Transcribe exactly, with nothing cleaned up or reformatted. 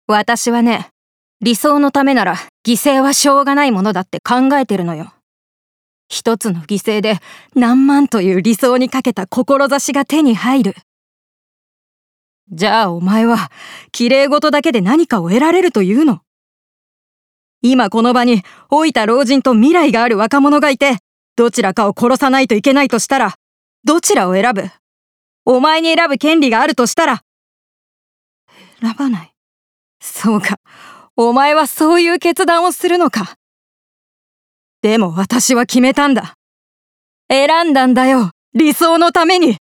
私はね、理想のためなら犠牲はしょうがないものだって考えてるのよ。一つの犠牲で何万という理想にかけた志が手に入る。じゃあお前は綺麗事だけで何かを得られるというの？今この場に老いた老人と未来がある若者がいて、どちらかを殺さないといけないとしたら、どちらを選ぶ？お前に選ぶ権利があるとしたら。選ばない。そうか、お前はそういう決断をするのか。でも私は決めたんだ。選んだんだよ、理想のために。